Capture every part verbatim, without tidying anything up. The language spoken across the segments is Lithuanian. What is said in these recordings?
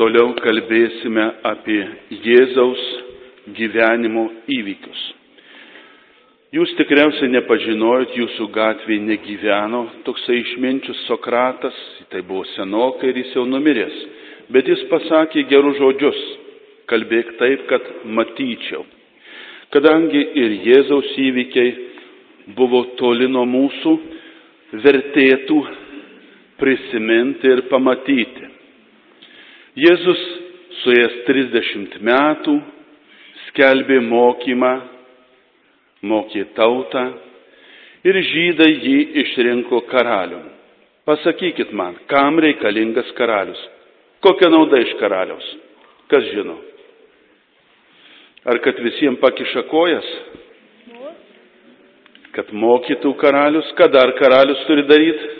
Toliau kalbėsime apie Jėzaus gyvenimo įvykius. Jūs tikriausiai nepažinojot, jūsų gatvėje negyveno toksai išminčius Sokratas, tai buvo senokai ir jis jau numiręs. Bet jis pasakė gerus žodžius, kalbėk taip, kad matyčiau. Kadangi ir Jėzaus įvykiai buvo toli nuo mūsų, vertėtų prisiminti ir pamatyti. Jėzus suėjęs trisdešimt metų skelbė mokymą, mokė tautą ir žydai jį išrinko karalium. Pasakykit man, kam reikalingas karalius? Kokia nauda iš karaliaus? Kas žino? Ar kad visiems pakiša kojas? Kad mokytų karalius? Ką dar karalius turi daryti?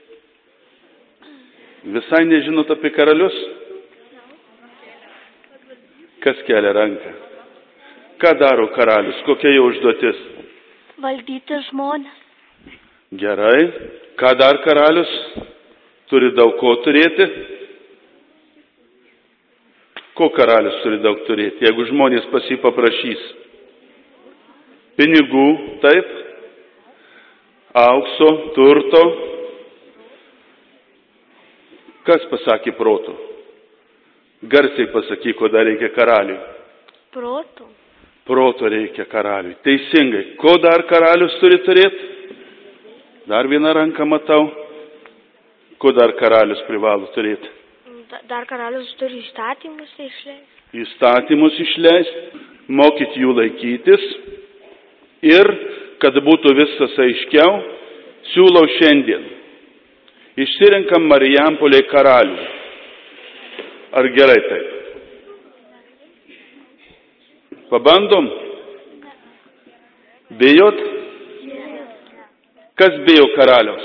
Visai nežinot apie karalius? Kas kelia ranką? Ką daro karalius? Kokia jo užduotis? Valdyti žmonės. Gerai. Ką dar karalius? Turi daug ko turėti? Ko karalius turi daug turėti, jeigu žmonės pas jį paprašys? Pinigų, taip? Aukso, turto. Kas pasakė proto? Garsiai pasakyk, ko dar reikia karaliui. Proto. Proto reikia karaliui. Teisingai. Ko dar karalius turi turėti? Dar vieną ranką matau. Ko dar karalius privalo turėti? Dar karalius turi įstatymus išleisti. Įstatymus išleisti, mokyti jų laikytis. Ir, kad būtų viskas aiškiau, siūlau šiandien. Išsirenkam Marijampolėje karalių. Ar gerai taip? Pabandom? Bijot? Kas bijo karaliaus?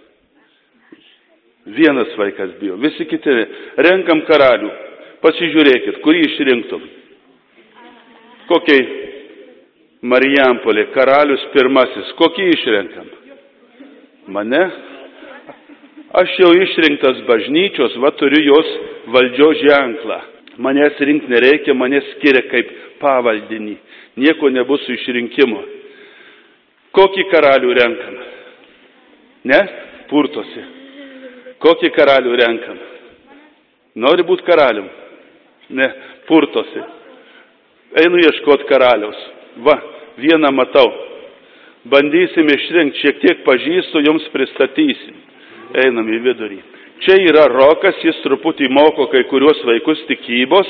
Vienas vaikas bijo, visi kiti. Renkam karalių. Pasižiūrėkit, kurį išrinktum. Kokiai Marijampolė, karalius pirmasis. Kokį išrenkam? Mane? Aš jau išrinktas bažnyčios, va turiu jos valdžios ženklą. Manęs rinkti nereikia, manęs skiria kaip pavaldinį. Nieko nebus su išrinkimu. Kokį karalių renkam? Ne? Purtosi. Kokį karalių renkam? Nori būti karalium? Ne, purtosi. Einu ieškoti karaliaus. Va, vieną matau. Bandysim išrinkti, šiek tiek pažįstu, jums pristatysim. Einam į vidurį. Čia yra Rokas, jis truputį moko kai kuriuos vaikus tikybos.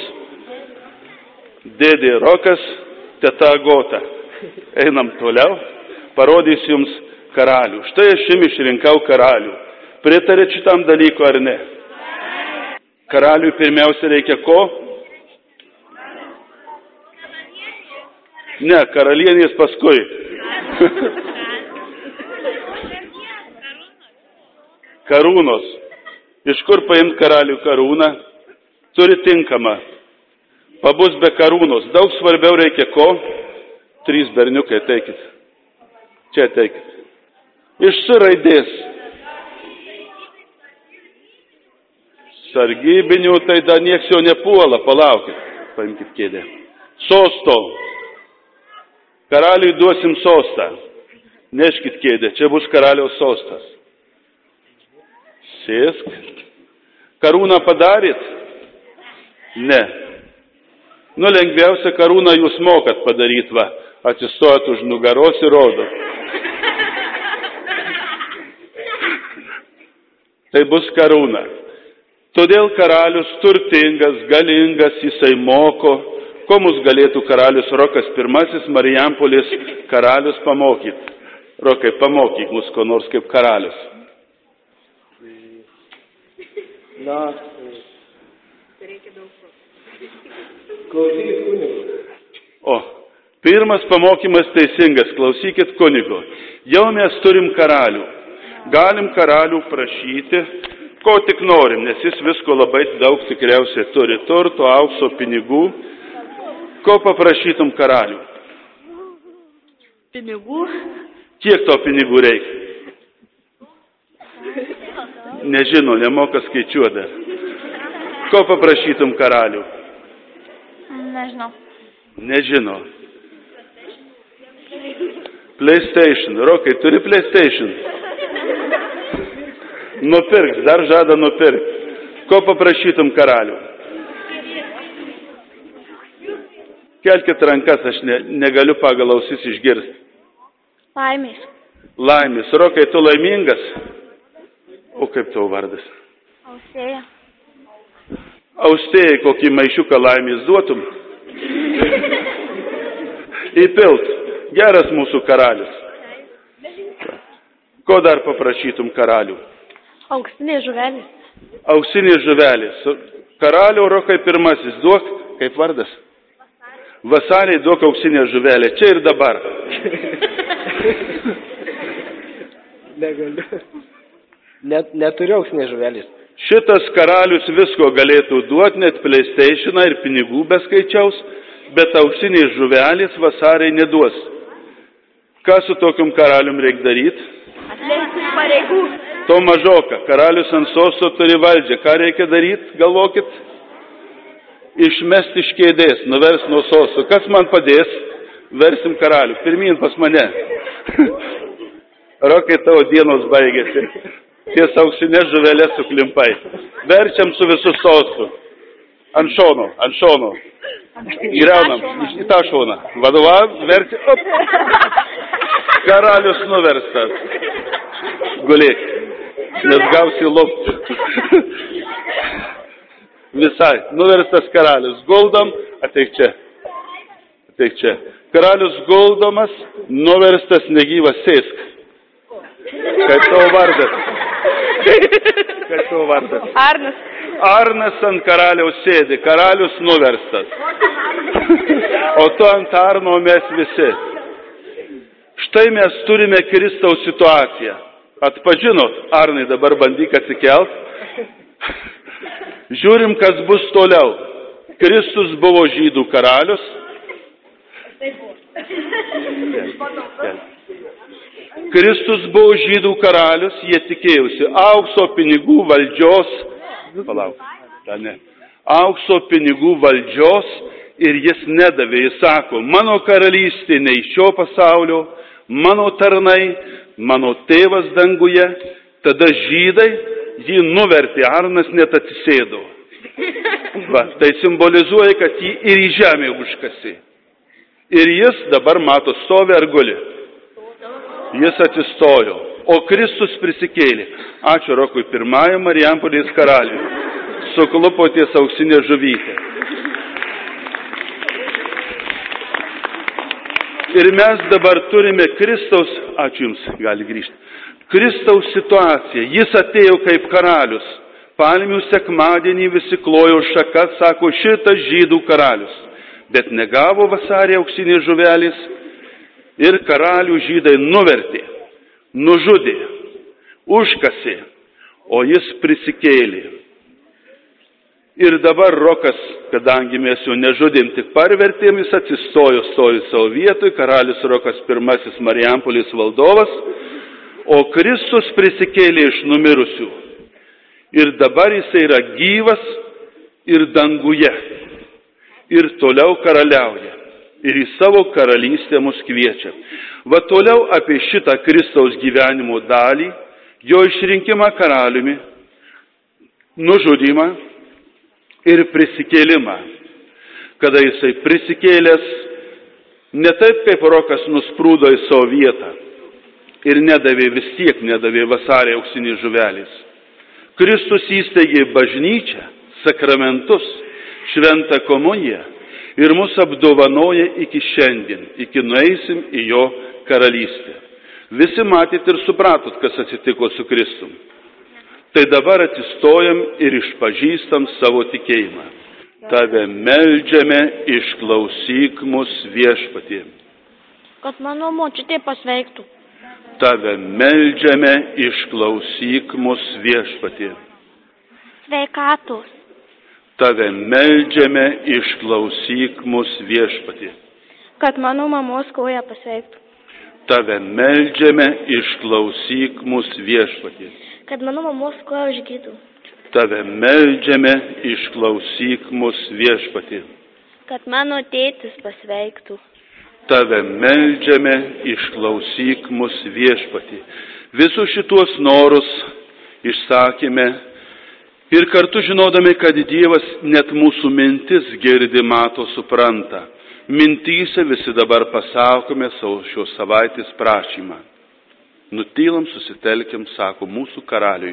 Dėdė Rokas, teta Agota. Einam toliau, parodys jums karalių. Štai aš jums išrinkau karalių. Pritarėt šitam dalyku ar ne? Karaliui pirmiausia reikia ko? Ne, karalienės paskui. Karūnos. Iš kur paimt karalių karūną? Turi tinkamą. Pabus be karūnos. Daug svarbiau reikia ko? Trys berniukai, teikit. Čia teikit. Iš S raidės. Sargybinių, tai dar nieks jo nepuola. Palaukit. Paimkit kėdę. Sosto. Karaliui duosim sostą. Neškit kėdę. Čia bus karaliaus sostas. Sėsk. Karūną padarėt? Ne. Nu, lengviausia karūną jūs mokat padaryti, va. Atsistojat už nugaros ir rodot. Tai bus karūna. Todėl karalius turtingas, galingas, jisai moko. Ko mus galėtų karalius Rokas pirmasis, Marijampolės karalius pamokyt? Rokai, pamokyk mus ko nors kaip karalius. Na, klausykit kunigo. O, pirmas pamokymas teisingas, klausykit kunigo. Jau mes turim karalių. Galim karalių prašyti, ko tik norim, nes jis visko labai daug tikriausiai turi. Turto, aukso, pinigų. Ko paprašytum karalių? Pinigų. Kiek to pinigų reikia? Nežino, nemoka skaičiuoti dar. Ko paprašytum karalių? Nežinau. Nežino. PlayStation. Rokai, turi PlayStation? Nupirks, dar žada nupirks. Ko paprašytum karalių? Kelkit rankas, aš ne, negaliu pagal ausis išgirsti. Laimės. Laimės. Rokai, tu laimingas? O kaip tavo vardas? Austėja. Austėjai, kokį maišiuką laimės duotum? Įpilt. Geras mūsų karalius. Ko dar paprašytum karalių? Auksinės žuvelės. Auksinės žuvelės. Karalių, Rokai, pirmasis, duok, kaip vardas? Vasariai, duok auksinę žuvelę. Čia ir dabar. Negaliu. Net, neturiu auksinės žuvelės. Šitas karalius visko galėtų duoti, net PlayStationą ir pinigų beskaičiaus, bet auksinės žuvelės Vasariai neduos. Ką su tokium karalium reikia daryti? Atleisti pareigų. To mažoka. Karalius ant sosto turi valdžią. Ką reikia daryti, galvokit? Išmesti iš kėdės, nuvers nuo sosto. Kas man padės? Versim karalių. Pirmyn pas mane. Rokai, tavo dienos baigėsi. Ties auksinės žuvelės suklimpai. Verčiam su visu sostu. Ant šono, ant šono. Įraunam, į tą šoną. Vadovav, verti, op. Karalius nuverstas. Gulėk, nes gausi lopti. Visai, nuverstas karalius. Guldom, ateik čia. Ateik čia. Karalius guldomas, nuverstas negyvas, sėsk. Kaip tavo vardas? Kaip tavo vardas? Arnas. Arnas ant karaliaus sėdi, karalius nuverstas. O tu ant Arno mes visi. Štai mes turime Kristaus situaciją. Atpažinot, Arnai, dabar bandyk atsikelt. Žiūrim, kas bus toliau. Kristus buvo žydų karalius. Kristus buvo žydų karalius, jie tikėjusi aukso pinigų valdžios, palauk, ta ne, aukso pinigų valdžios ir jis nedavė, jis sako, mano karalystė ne iš šio pasaulio, mano tarnai, mano tėvas danguje, tada žydai jį nuvertė, Arnas net atsisėdo. Va, tai simbolizuoja, kad jį ir į žemę užkasė. Ir jis dabar mato stovi ar guli. Jis atsistojo, o Kristus prisikėlė. Ačiū Rokui pirmajam Marijampolės karaliui. Suklupo ties auksinė žuvytė. Ir mes dabar turime Kristaus, ačiū Jums, gali grįžti, Kristaus situaciją. Jis atėjo kaip karalius. Palmių sekmadienį visi klojo šakas, sako, šitas žydų karalius. Bet negavo Vasarį auksinės žuvelės. Ir karalių žydai nuvertė, nužudė, užkasė, o jis prisikėlė. Ir dabar Rokas, kadangi mes jo nežudėm, tik parvertėm, jis atsistojo, stojo savo vietoj, karalius Rokas pirmasis Marijampolės valdovas, o Kristus prisikėlė iš numirusių. Ir dabar jis yra gyvas ir danguje. Ir toliau karaliauja. Ir į savo karalystę mus kviečia. Va toliau apie šitą Kristaus gyvenimo dalį, jo išrinkimą karaliumi, nužudimą ir prisikėlimą. Kada jisai prisikėlęs, ne taip kaip Rokas nusprūdo į savo vietą ir nedavė, vis tiek nedavė Vasarį auksinės žuvelės. Kristus įsteigė bažnyčią, sakramentus, šventą komuniją, ir mus apdovanoja iki šiandien, iki nueisim į jo karalystę. Visi matėt ir supratot, kas atsitiko su Kristum. Tai dabar atsistojam ir išpažįstam savo tikėjimą. Tave meldžiame, išklausyk mus Viešpatie. Kad mano močiutė pasveiktų. Tave meldžiame, išklausyk mus Viešpatie. Sveikatos. Tave meldžiame, išklausyk mus Viešpatie. Kad mano mamos koja pasveiktų. Tave meldžiame, išklausyk mus Viešpatie. Kad mano mamos koja užgytų. Tave meldžiame, išklausyk mus Viešpatie. Kad mano tėtis pasveiktų. Tave meldžiame, išklausyk mus Viešpatie. Visus šituos norus išsakėme ir kartu žinodami, kad Dievas net mūsų mintis girdi, mato, supranta. Mintyse visi dabar pasakome savo šios savaitės prašymą. Nutylam, susitelkiam, sako mūsų karaliui.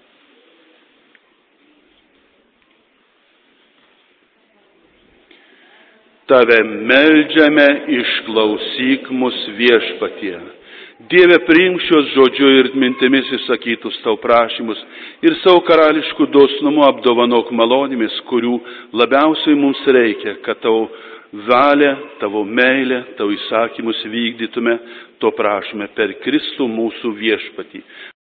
Tave meldžiame, išklausyk mus Viešpatie. Dieve, priimk šios žodžiu ir mintimis išsakytus tau prašymus ir savo karališkų dosnumu apdovanok malonėmis, kurių labiausiai mums reikia, kad tavo valia, tavo meilė, tavo įsakymus vykdytume, to prašome per Kristų mūsų Viešpatį.